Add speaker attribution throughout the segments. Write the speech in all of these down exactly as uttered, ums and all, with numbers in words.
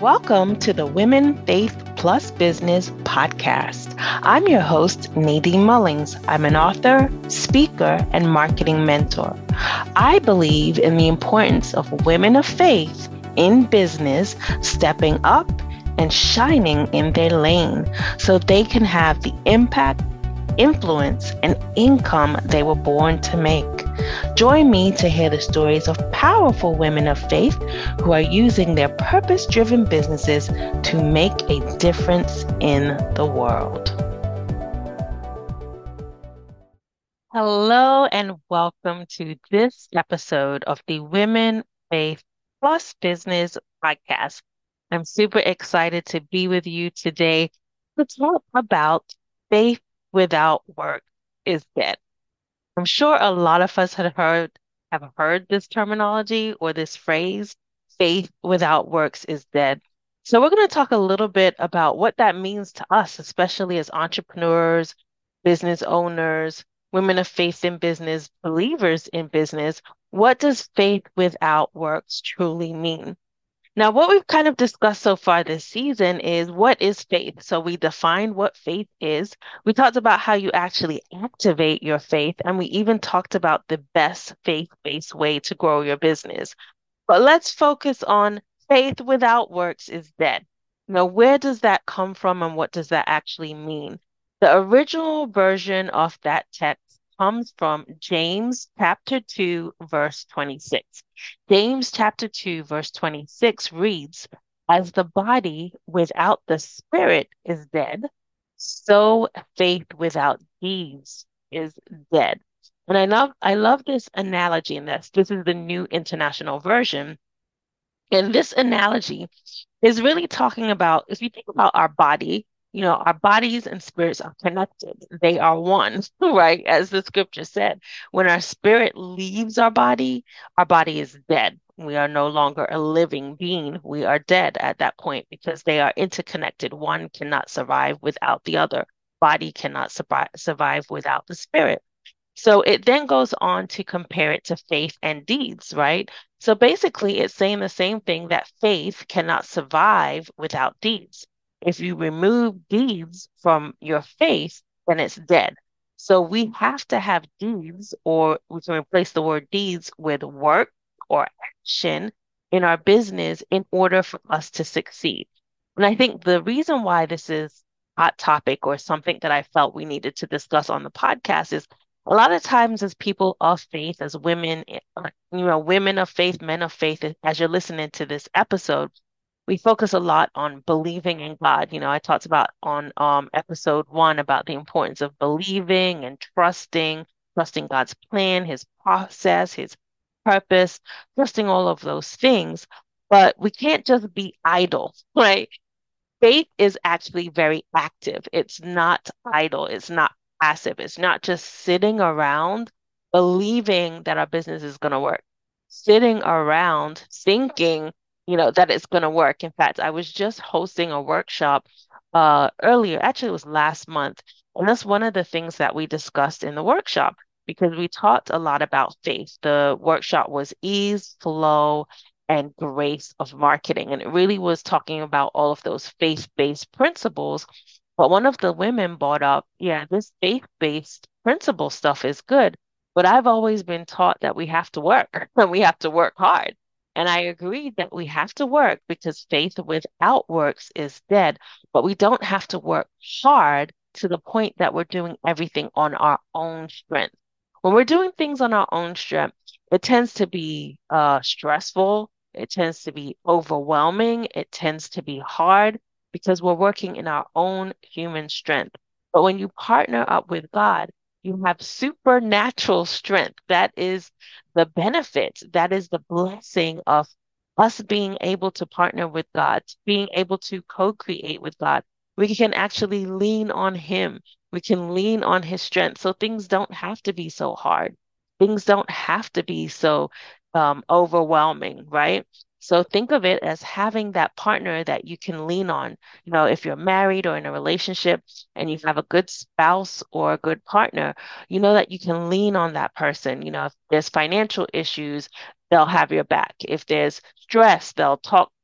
Speaker 1: Welcome to the Women Faith Plus Business podcast. I'm your host, Nadine Mullings. I'm an author, speaker, and marketing mentor. I believe in the importance of women of faith in business stepping up and shining in their lane so they can have the impact, influence, and income they were born to make. Join me to hear the stories of powerful women of faith who are using their purpose-driven businesses to make a difference in the world. Hello and welcome to this episode of the Women Faith Plus Business podcast. I'm super excited to be with you today to talk about faith without work is dead. I'm sure a lot of us had heard have heard this terminology or this phrase, faith without works is dead. So we're going to talk a little bit about what that means to us, especially as entrepreneurs, business owners, women of faith in business, believers in business. What does faith without works truly mean? Now, what we've kind of discussed so far this season is what is faith? So we defined what faith is. We talked about how you actually activate your faith, and we even talked about the best faith-based way to grow your business. But let's focus on faith without works is dead. Now, where does that come from and what does that actually mean? The original version of that text comes from James chapter two, verse twenty-six. James chapter two, verse twenty-six reads, "As the body without the spirit is dead, so faith without deeds is dead." And I love I love this analogy in this. This is the New International Version. And this analogy is really talking about, if you think about our body, you know, our bodies and spirits are connected. They are one, right? As the scripture said, when our spirit leaves our body, our body is dead. We are no longer a living being. We are dead at that point because they are interconnected. One cannot survive without the other. Body cannot survive, survive without the spirit. So it then goes on to compare it to faith and deeds, right? So basically, it's saying the same thing that faith cannot survive without deeds. If you remove deeds from your faith, then it's dead. So we have to have deeds, or we can replace the word deeds with work or action in our business in order for us to succeed. And I think the reason why this is a hot topic or something that I felt we needed to discuss on the podcast is a lot of times as people of faith, as women, eh, uh, you know, women of faith, men of faith, eh, as you're listening to this episode, we focus a lot on believing in God. You know, I talked about on um, episode one about the importance of believing and trusting, trusting God's plan, his process, his purpose, trusting all of those things. But we can't just be idle, right? Faith is actually very active. It's not idle. It's not passive. It's not just sitting around believing that our business is going to work, sitting around thinking, you know, that it's going to work. In fact, I was just hosting a workshop uh, earlier, actually, it was last month. And that's one of the things that we discussed in the workshop because we talked a lot about faith. The workshop was ease, flow, and grace of marketing. And it really was talking about all of those faith-based principles. But one of the women brought up, yeah, this faith-based principle stuff is good, but I've always been taught that we have to work and we have to work hard. And I agreed that we have to work because faith without works is dead, but we don't have to work hard to the point that we're doing everything on our own strength. When we're doing things on our own strength, it tends to be uh, stressful. It tends to be overwhelming. It tends to be hard because we're working in our own human strength. But when you partner up with God, you have supernatural strength. That is the benefit. That is the blessing of us being able to partner with God, being able to co-create with God. We can actually lean on Him. We can lean on His strength. So things don't have to be so hard. Things don't have to be so um, overwhelming, right? So think of it as having that partner that you can lean on. You know, if you're married or in a relationship and you have a good spouse or a good partner, you know that you can lean on that person. You know, if there's financial issues, they'll have your back. If there's stress, they'll talk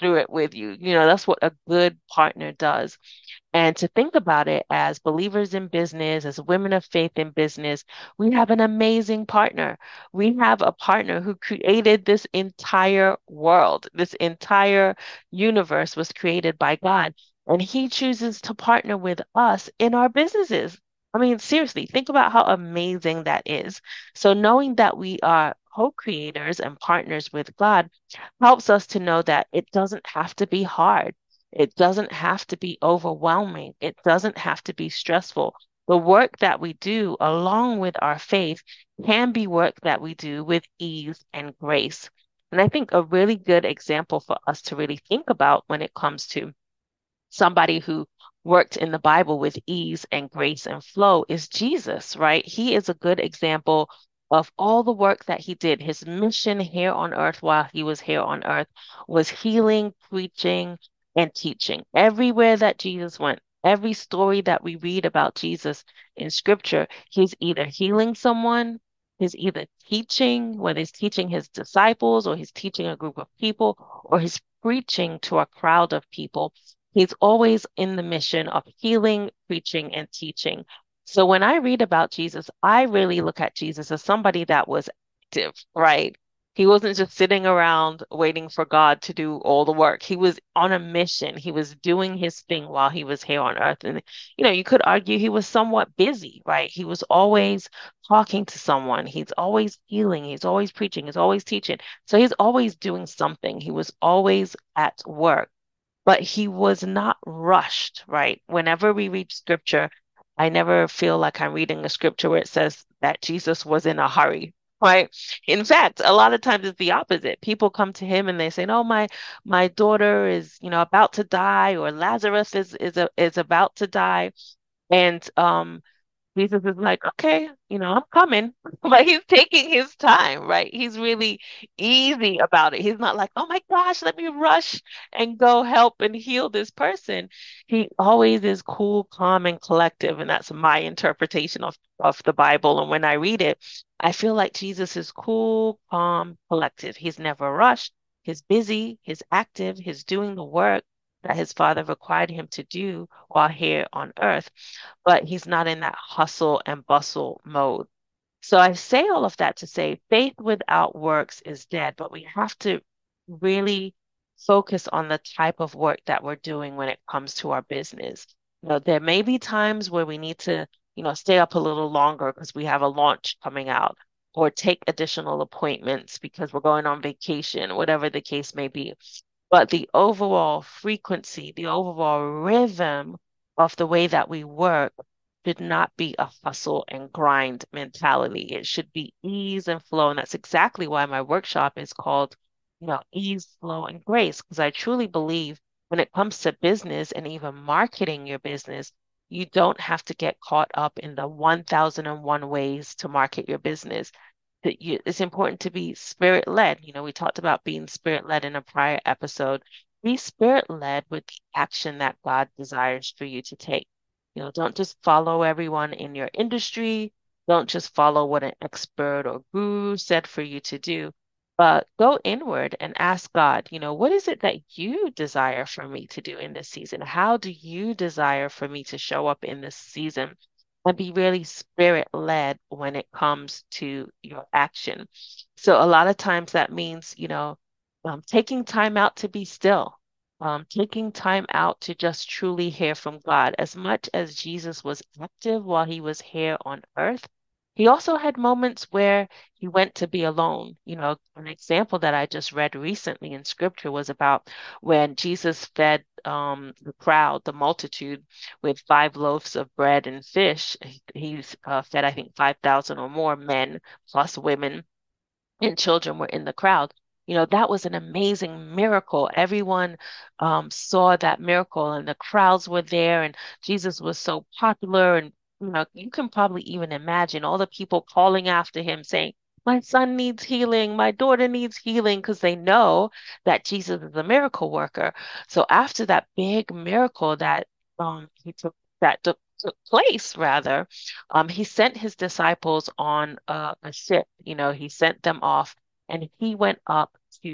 Speaker 1: through it with you. You know, that's what a good partner does. And to think about it as believers in business, as women of faith in business, we have an amazing partner. We have a partner who created this entire world. This entire universe was created by God, and he chooses to partner with us in our businesses. I mean, seriously, think about how amazing that is. So knowing that we are co-creators and partners with God helps us to know that it doesn't have to be hard. It doesn't have to be overwhelming. It doesn't have to be stressful. The work that we do along with our faith can be work that we do with ease and grace. And I think a really good example for us to really think about when it comes to somebody who worked in the Bible with ease and grace and flow is Jesus, right? He is a good example of all the work that he did. His mission here on earth while he was here on earth was healing, preaching, and teaching. Everywhere that Jesus went, every story that we read about Jesus in scripture, he's either healing someone, he's either teaching, whether he's teaching his disciples or he's teaching a group of people, or he's preaching to a crowd of people. He's always in the mission of healing, preaching, and teaching. So when I read about Jesus, I really look at Jesus as somebody that was active, right? He wasn't just sitting around waiting for God to do all the work. He was on a mission. He was doing his thing while he was here on earth. And, you know, you could argue he was somewhat busy, right? He was always talking to someone. He's always healing. He's always preaching. He's always teaching. So he's always doing something. He was always at work, but he was not rushed, right? Whenever we read scripture, I never feel like I'm reading a scripture where it says that Jesus was in a hurry, right? In fact, a lot of times it's the opposite. People come to him and they say, "No, my my daughter is, you know, about to die, or Lazarus is is a, is about to die." And um Jesus is like, okay, you know, I'm coming. But he's taking his time, right? He's really easy about it. He's not like, oh my gosh, let me rush and go help and heal this person. He always is cool, calm, and collective. And that's my interpretation of, of the Bible. And when I read it, I feel like Jesus is cool, calm, collective. He's never rushed. He's busy, he's active, he's doing the work that his father required him to do while here on earth, but he's not in that hustle and bustle mode. So I say all of that to say faith without works is dead, but we have to really focus on the type of work that we're doing when it comes to our business. You know, there may be times where we need to, you know, stay up a little longer because we have a launch coming out, or take additional appointments because we're going on vacation, whatever the case may be. But the overall frequency, the overall rhythm of the way that we work should not be a hustle and grind mentality. It should be ease and flow. And that's exactly why my workshop is called, you know, Ease, Flow, and Grace, because I truly believe when it comes to business and even marketing your business, you don't have to get caught up in the one thousand and one ways to market your business. That you, it's important to be spirit led. You know, we talked about being spirit led in a prior episode. Be spirit led with the action that God desires for you to take. You know, don't just follow everyone in your industry. Don't just follow what an expert or guru said for you to do, but go inward and ask God, you know, what is it that you desire for me to do in this season? How do you desire for me to show up in this season? And be really spirit led when it comes to your action. So a lot of times that means, you know, um, taking time out to be still, um, taking time out to just truly hear from God. As much as Jesus was active while he was here on earth, he also had moments where he went to be alone. You know, an example that I just read recently in scripture was about when Jesus fed um, the crowd, the multitude, with five loaves of bread and fish. He, he's uh, fed, I think, five thousand or more men, plus women and children were in the crowd. You know, that was an amazing miracle. Everyone um, saw that miracle, and the crowds were there, and Jesus was so popular. And, you know, you can probably even imagine all the people calling after him saying, my son needs healing, my daughter needs healing, because they know that Jesus is a miracle worker. So after that big miracle that um, he took, that took, took place, rather, um, he sent his disciples on a, a ship. You know, he sent them off, and he went up to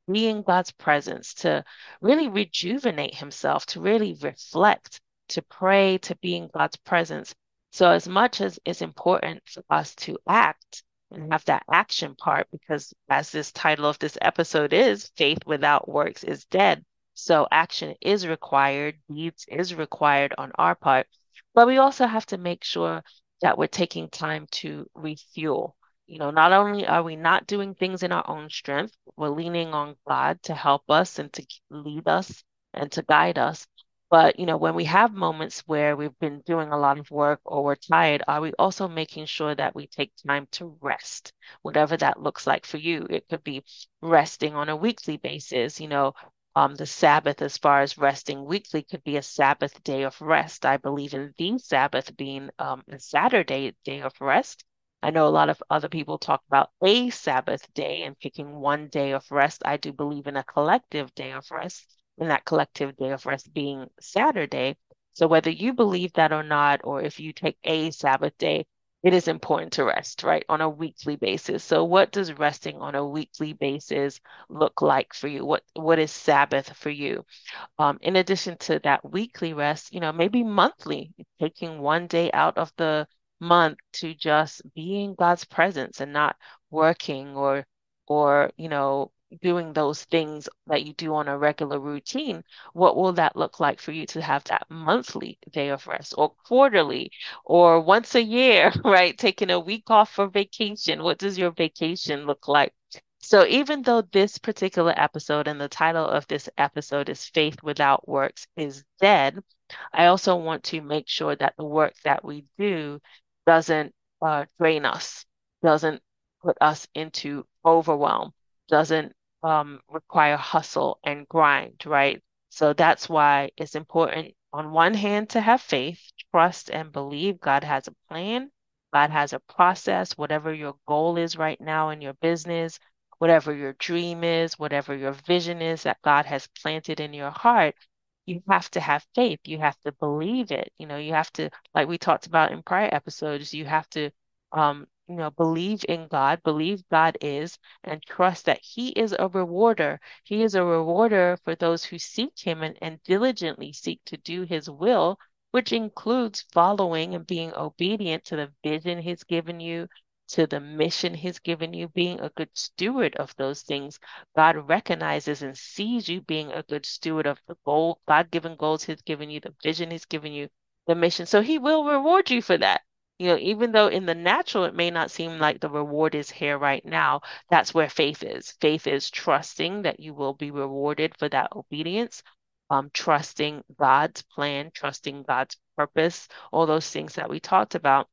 Speaker 1: be in God's presence, to really rejuvenate himself, to really reflect, to pray, to be in God's presence. So, as much as it's important for us to act and have that action part, because as this title of this episode is, faith without works is dead. So, action is required, deeds is required on our part. But we also have to make sure that we're taking time to refuel. You know, not only are we not doing things in our own strength, we're leaning on God to help us and to lead us and to guide us. But, you know, when we have moments where we've been doing a lot of work or we're tired, are we also making sure that we take time to rest, whatever that looks like for you? It could be resting on a weekly basis, you know, um, the Sabbath, as far as resting weekly, could be a Sabbath day of rest. I believe in the Sabbath being um, a Saturday day of rest. I know a lot of other people talk about a Sabbath day and picking one day of rest. I do believe in a collective day of rest, and that collective day of rest being Saturday. So whether you believe that or not, or if you take a Sabbath day, it is important to rest, right, on a weekly basis. So what does resting on a weekly basis look like for you? What what is Sabbath for you? Um, in addition to that weekly rest, you know, maybe monthly, taking one day out of the month to just be in God's presence and not working or or, you know, doing those things that you do on a regular routine. What will that look like for you to have that monthly day of rest or quarterly or once a year, right? Taking a week off for vacation. What does your vacation look like? So even though this particular episode and the title of this episode is Faith Without Works is Dead, I also want to make sure that the work that we do doesn't uh, drain us, doesn't put us into overwhelm, doesn't um, require hustle and grind, right? So that's why it's important, on one hand, to have faith, trust, and believe God has a plan. God has a process, whatever your goal is right now in your business, whatever your dream is, whatever your vision is that God has planted in your heart, you have to have faith. You have to believe it. You know, you have to, like we talked about in prior episodes, you have to, um, you know, believe in God, believe God is, and trust that He is a rewarder. He is a rewarder for those who seek Him and, and diligently seek to do His will, which includes following and being obedient to the vision He's given you, to the mission He's given you, being a good steward of those things. God recognizes and sees you being a good steward of the goal, God-given goals He's given you, the vision He's given you, the mission. So He will reward you for that. You know, even though in the natural it may not seem like the reward is here right now, that's where faith is. Faith is trusting that you will be rewarded for that obedience, um, trusting God's plan, trusting God's purpose, all those things that we talked about.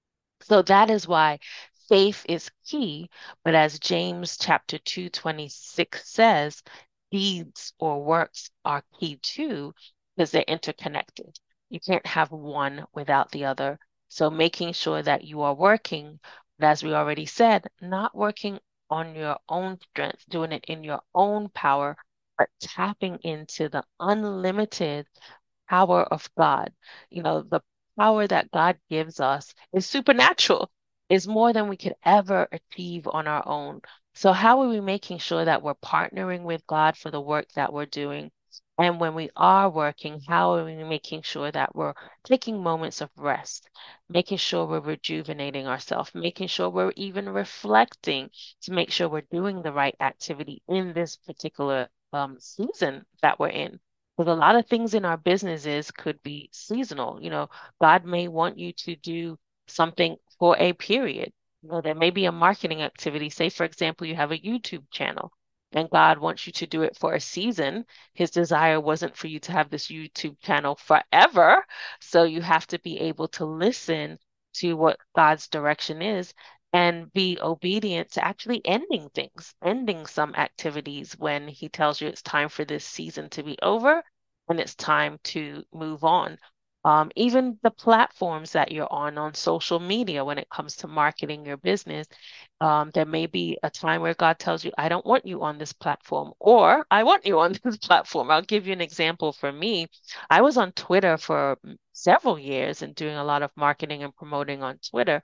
Speaker 1: So that is why faith is key. But as James chapter two twenty six says, deeds or works are key too, because they're interconnected. You can't have one without the other. So making sure that you are working, but as we already said, not working on your own strength, doing it in your own power, but tapping into the unlimited power of God. You know, the power that God gives us is supernatural, is more than we could ever achieve on our own. So, how are we making sure that we're partnering with God for the work that we're doing? And when we are working, how are we making sure that we're taking moments of rest, making sure we're rejuvenating ourselves, making sure we're even reflecting to make sure we're doing the right activity in this particular um, season that we're in? Because a lot of things in our businesses could be seasonal. You know, God may want you to do something for a period. You know, there may be a marketing activity. Say, for example, you have a YouTube channel and God wants you to do it for a season. His desire wasn't for you to have this YouTube channel forever. So you have to be able to listen to what God's direction is and be obedient to actually ending things, ending some activities when he tells you it's time for this season to be over and it's time to move on. Um, even the platforms that you're on on social media when it comes to marketing your business, um, there may be a time where God tells you, I don't want you on this platform, or I want you on this platform. I'll give you an example for me. I was on Twitter for several years and doing a lot of marketing and promoting on Twitter.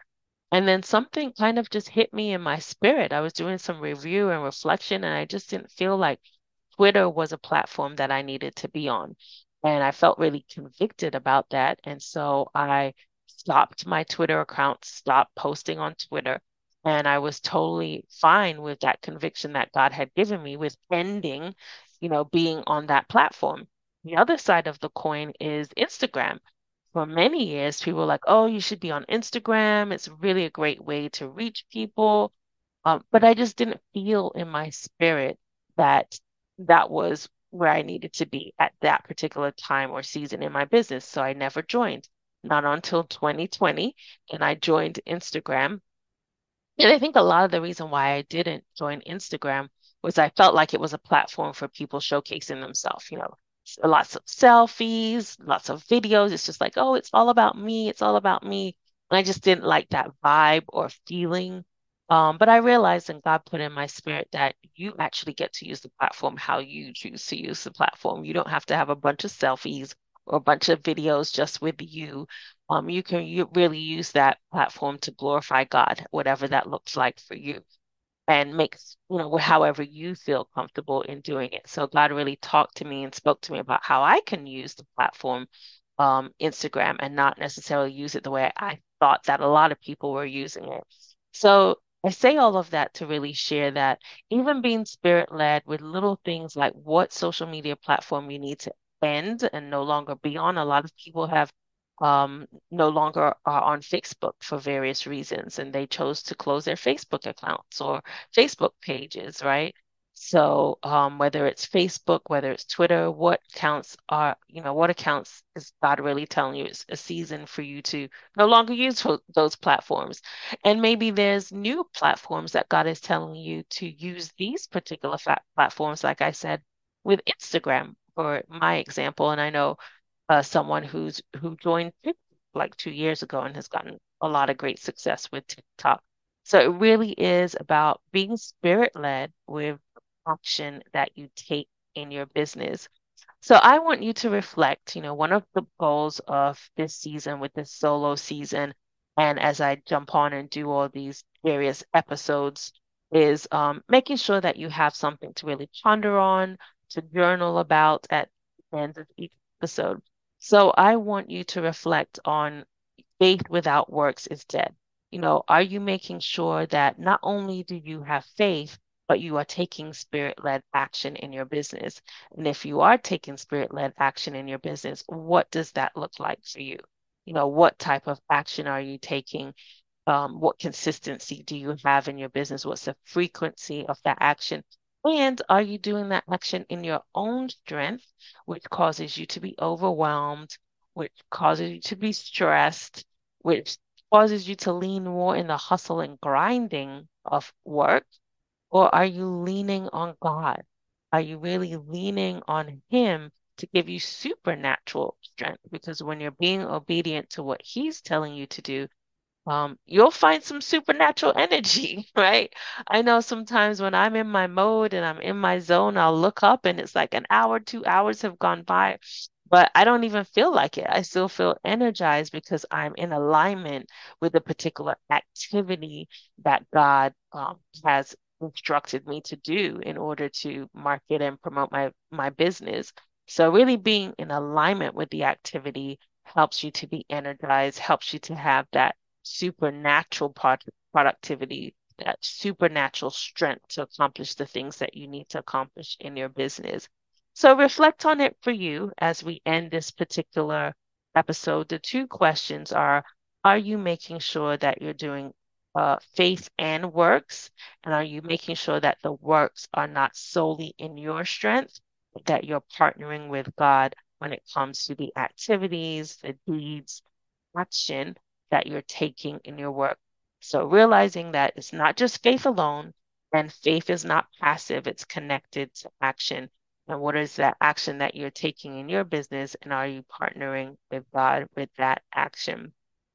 Speaker 1: And then something kind of just hit me in my spirit. I was doing some review and reflection, and I just didn't feel like Twitter was a platform that I needed to be on. And I felt really convicted about that. And so I stopped my Twitter account, stopped posting on Twitter. And I was totally fine with that conviction that God had given me with ending, you know, being on that platform. The other side of the coin is Instagram. For many years, people were like, oh, you should be on Instagram. It's really a great way to reach people. Um, but I just didn't feel in my spirit that that was where I needed to be at that particular time or season in my business. So I never joined, not until twenty twenty. And I joined Instagram. And I think a lot of the reason why I didn't join Instagram was I felt like it was a platform for people showcasing themselves, you know, s- lots of selfies, lots of videos. It's just like, oh, it's all about me. It's all about me. And I just didn't like that vibe or feeling. Um, but I realized and God put in my spirit that you actually get to use the platform how you choose to use the platform. You don't have to have a bunch of selfies or a bunch of videos just with you. Um, you can you really use that platform to glorify God, whatever that looks like for you, and makes, you know, however you feel comfortable in doing it. So God really talked to me and spoke to me about how I can use the platform, um, Instagram, and not necessarily use it the way I thought that a lot of people were using it. So I say all of that to really share that even being spirit led with little things like what social media platform you need to end and no longer be on. A lot of people have um, no longer are on Facebook for various reasons, and they chose to close their Facebook accounts or Facebook pages, right? So, um, whether it's Facebook, whether it's Twitter, what accounts are, you know, what accounts is God really telling you it's a season for you to no longer use tho- those platforms? And maybe there's new platforms that God is telling you to use these particular fa platforms, like I said, with Instagram, for my example. And I know uh, someone who's who joined TikTok like two years ago and has gotten a lot of great success with TikTok. So it really is about being spirit led with action that you take in your business. So I want you to reflect, you know, one of the goals of this season with this solo season, and as I jump on and do all these various episodes, is um, making sure that you have something to really ponder on, to journal about at the end of each episode. So I want you to reflect on faith without works is dead. You know, are you making sure that not only do you have faith, but you are taking spirit-led action in your business? And if you are taking spirit-led action in your business, what does that look like for you? You know, what type of action are you taking? Um, what consistency do you have in your business? What's the frequency of that action? And are you doing that action in your own strength, which causes you to be overwhelmed, which causes you to be stressed, which causes you to lean more in the hustle and grinding of work? Or are you leaning on God? Are you really leaning on Him to give you supernatural strength? Because when you're being obedient to what He's telling you to do, um, you'll find some supernatural energy, right? I know sometimes when I'm in my mode and I'm in my zone, I'll look up and it's like an hour, two hours have gone by, but I don't even feel like it. I still feel energized because I'm in alignment with the particular activity that God um, has instructed me to do in order to market and promote my my business. So really being in alignment with the activity helps you to be energized, helps you to have that supernatural product productivity, that supernatural strength to accomplish the things that you need to accomplish in your business. So reflect on it for you as we end this particular episode. The two questions are, are you making sure that you're doing uh, faith and works? And are you making sure that the works are not solely in your strength, but that you're partnering with God when it comes to the activities, the deeds, action that you're taking in your work? So realizing that it's not just faith alone, and faith is not passive, it's connected to action. And what is that action that you're taking in your business? And are you partnering with God with that action?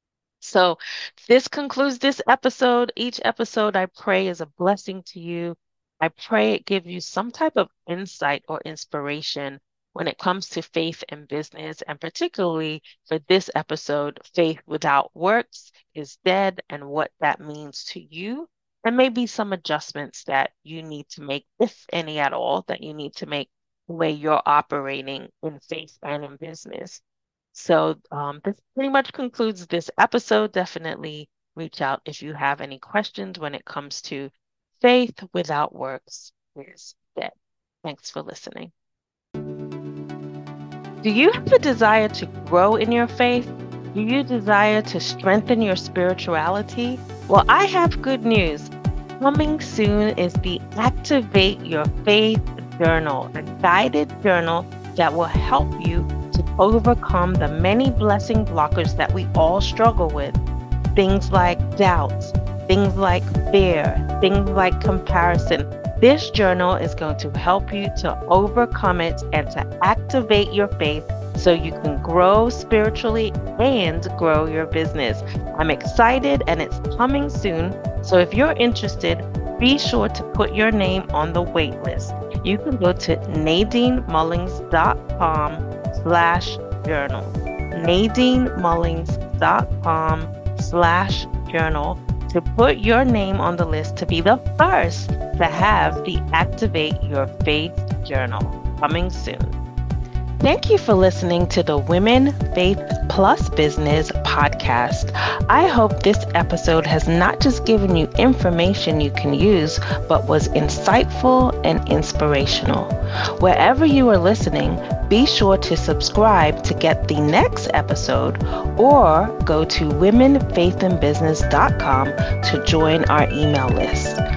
Speaker 1: So this concludes this episode. Each episode, I pray, is a blessing to you. I pray it gives you some type of insight or inspiration when it comes to faith and business, and particularly for this episode, faith without works is dead, and what that means to you, and maybe some adjustments that you need to make, if any at all, that you need to make the way you're operating in faith and in business. So um, this pretty much concludes this episode. Definitely reach out if you have any questions when it comes to faith without works is dead. Thanks for listening. Do you have a desire to grow in your faith? Do you desire to strengthen your spirituality? Well, I have good news. Coming soon is the Activate Your Faith Journal, a guided journal that will help you to overcome the many blessing blockers that we all struggle with. Things like doubts, things like fear, things like comparison. This journal is going to help you to overcome it and to activate your faith so you can grow spiritually and grow your business. I'm excited and it's coming soon. So if you're interested, be sure to put your name on the wait list. You can go to nadinemullings.com slash journal. nadinemullings.com slash journal to put your name on the list to be the first to have the Activate Your Faith Journal coming soon. Thank you for listening to the Women, Faith Plus Business podcast. I hope this episode has not just given you information you can use, but was insightful and inspirational. Wherever you are listening, be sure to subscribe to get the next episode or go to women faith and business dot com to join our email list.